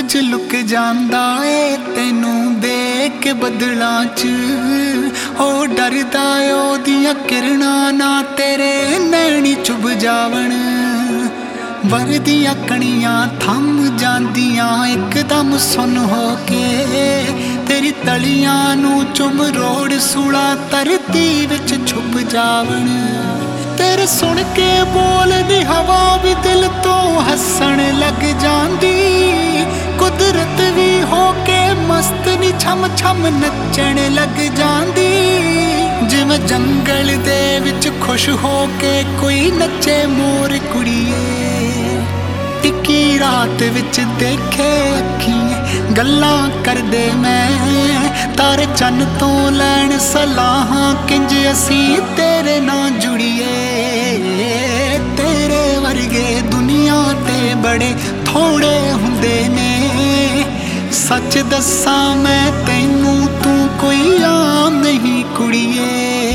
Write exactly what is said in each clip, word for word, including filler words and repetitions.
सूरज look जांदा ए तैनू देख के बदलां च। हो डरदा ओदियां किरणां ना तेरे नैनी चुभ जावण। वरदियां कणियां थम जांदियां एकदम सुन हो के। तेरी तलियां नू चुम रोड़ सूला धरती विच छुप जावण। तेरे सुन के बोलदी हवा भी दिल तो हसन लग जांदी। कुदरत भी होके मस्त नी छम छम नचण लग जांदी। जिवें जंगल दे विच खुश होके कोई नचे मोर कुड़िए। टिकी रात विच देखे अखी गल्लां करदे मैं। तारे चन्न तो लैण सलाहां किंज असी तेरे नाल जुड़िए। तेरे वर्गे दुनिया ते बड़े थोड़े हुंदे ने। सच दस्सां मैं तैनू तू कोई आम नहीं कुड़िए।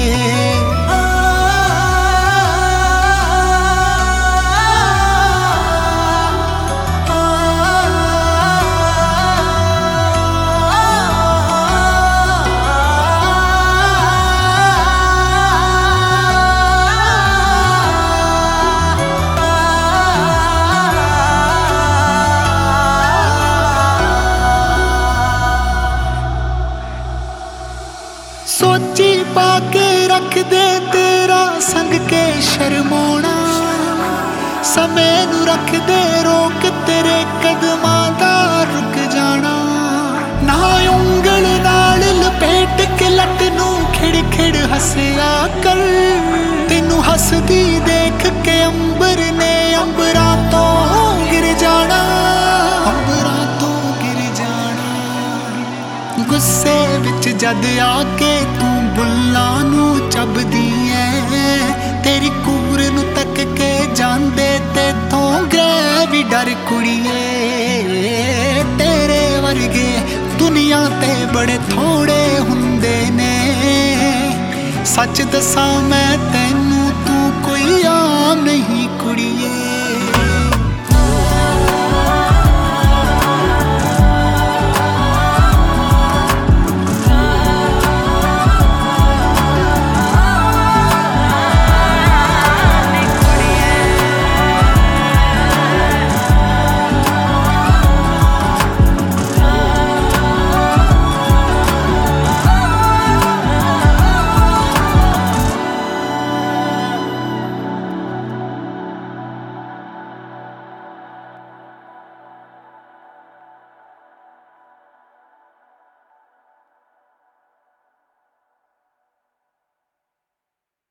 सोची पाके रख दे तेरा संग के शर्माना। समय नू रख दे रोक तेरे कदमां दा रुक जाना। ना उंगल नाल लपेट के लट नू खिड़ खिड़ हसया कर। तेनू हसदी देख के अंबर ने अंबरां तो गिर जाना। अंबरां तो गिर जाना। गुस्से विच जद आके तू बुल्लां नू चबदी ऐ। तेरी कूर नू तक के जांदे तेथों ग्रह भी डर कुड़िए। तेरे वर्गे दुनिया ते बड़े थोड़े हुंदे ने। सच दसां मैं ते